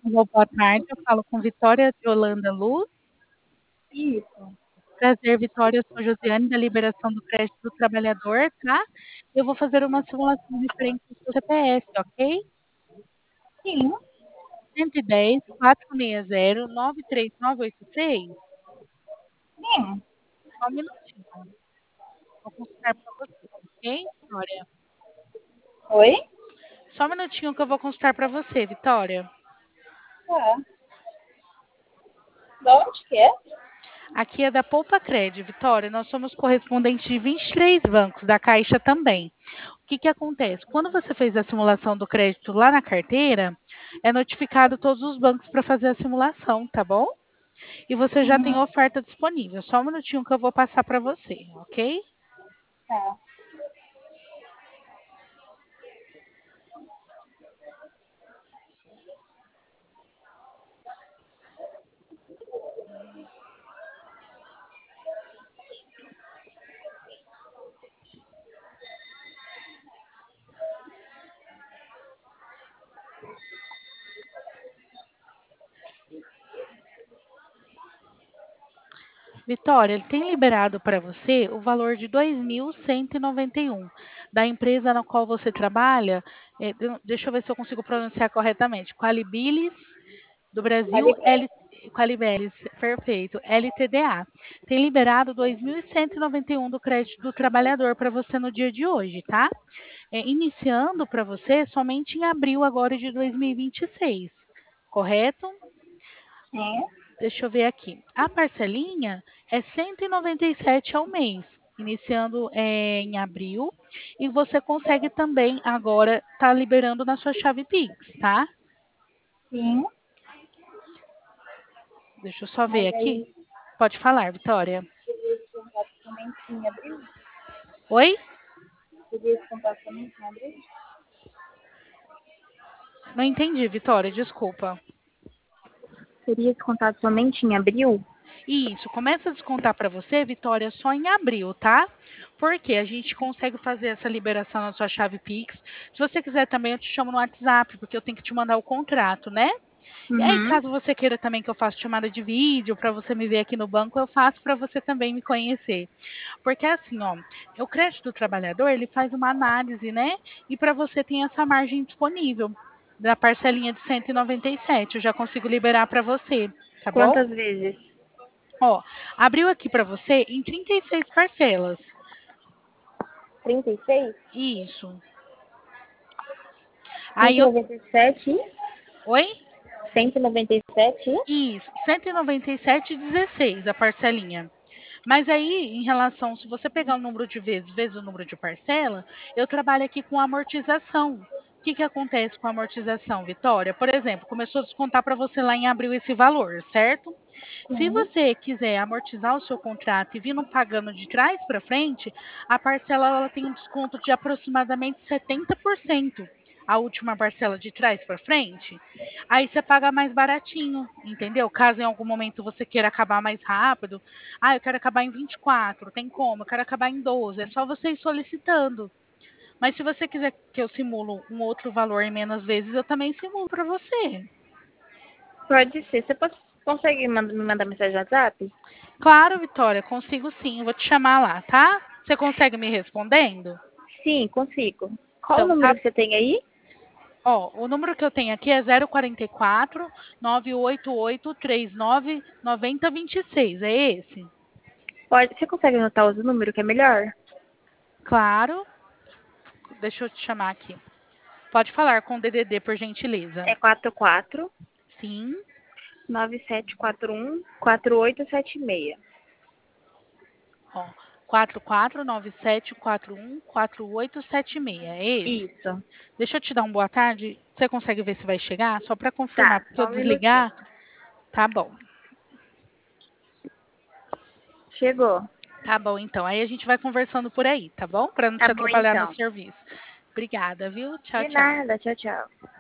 Alô, boa tarde. Eu falo com Vitória de Holanda Luz. Isso. Prazer, Vitória. Eu sou Josiane, da Liberação do Crédito do Trabalhador, tá? Eu vou fazer uma simulação referente ao seu CPF, ok? Sim. 110-460-93986. Sim. Só um minutinho. Vou consultar para você, ok, Vitória? Oi? Só um minutinho que eu vou consultar para você, Vitória. Tá. De onde que é? Aqui é da Poupa Cred, Vitória. Nós somos correspondentes de 23 bancos, da Caixa também. O que que acontece? Quando você fez a simulação do crédito lá na carteira, é notificado todos os bancos para fazer a simulação, tá bom? E você já tem Uhum. oferta disponível. Só um minutinho que eu vou passar para você, ok? Tá. Vitória, ele tem liberado para você o valor de 2.191 da empresa na qual você trabalha. Deixa eu ver se eu consigo pronunciar corretamente. Qualibilis do Brasil, Qualibé. Qualibeles, perfeito, LTDA. Tem liberado 2.191 do crédito do trabalhador para você no dia de hoje, tá? Iniciando para você somente em abril agora de 2026, correto? Sim. Deixa eu ver aqui. A parcelinha é 197 ao mês, iniciando em abril, e você consegue também agora estar liberando na sua chave Pix, tá? Sim. Deixa eu só ver Mas aqui. aí Pode falar, Vitória. seria descontar somente em abril? Oi? Seria descontar somente em abril? Não entendi, Vitória, desculpa. Seria descontado somente em abril? Isso, começa a descontar para você, Vitória, só em abril, tá? Porque a gente consegue fazer essa liberação na sua chave Pix. Se você quiser também, eu te chamo no WhatsApp, porque eu tenho que te mandar o contrato, né? E aí, Uhum. caso você queira também que eu faça chamada de vídeo para você me ver aqui no banco, eu faço para você também me conhecer. Porque assim, ó, o crédito do trabalhador, ele faz uma análise, né? E para você tem essa margem disponível da parcelinha de 197, eu já consigo liberar para você, tá bom? Quantas vezes? Ó, abriu aqui para você em 36 parcelas. 36? Isso. Aí eu. 197? Oi? 197? Isso, 197,16 a parcelinha. Mas aí, em relação, se você pegar o número de vezes, vezes o número de parcela, eu trabalho aqui com amortização. O que, que acontece com a amortização, Vitória? Por exemplo, começou a descontar para você lá em abril esse valor, certo? Se Sim. você quiser amortizar o seu contrato e vindo pagando de trás para frente, a parcela ela tem um desconto de aproximadamente 70%. A última parcela de trás para frente, aí você paga mais baratinho, entendeu? Caso em algum momento você queira acabar mais rápido, eu quero acabar em 24, tem como? Eu quero acabar em 12, é só você ir solicitando. Mas se você quiser que eu simulo um outro valor em menos vezes, eu também simulo para você. Pode ser. Você consegue me mandar mensagem no WhatsApp? Claro, Vitória, consigo sim. Eu vou te chamar lá, tá? Você consegue me respondendo? Sim, consigo. Qual o Então, número tá. que você tem aí? Ó, o número que eu tenho aqui é 044 988 39 90 26. É esse? Pode. Você consegue anotar os números que é melhor? Claro. Deixa eu te chamar aqui. Pode falar com o DDD, por gentileza. É 44 Sim. 9741 4876. Ó, 4497414876. É esse? Isso. Deixa eu te dar uma boa tarde. Você consegue ver se vai chegar? Só para confirmar, Tá, porque eu só um minutinho. desligar, tá bom. Chegou. Tá bom, então. Aí a gente vai conversando por aí, tá bom? Para não Tá te bom atrapalhar no então. serviço. Obrigada, viu? Tchau, De tchau. nada. Tchau, tchau.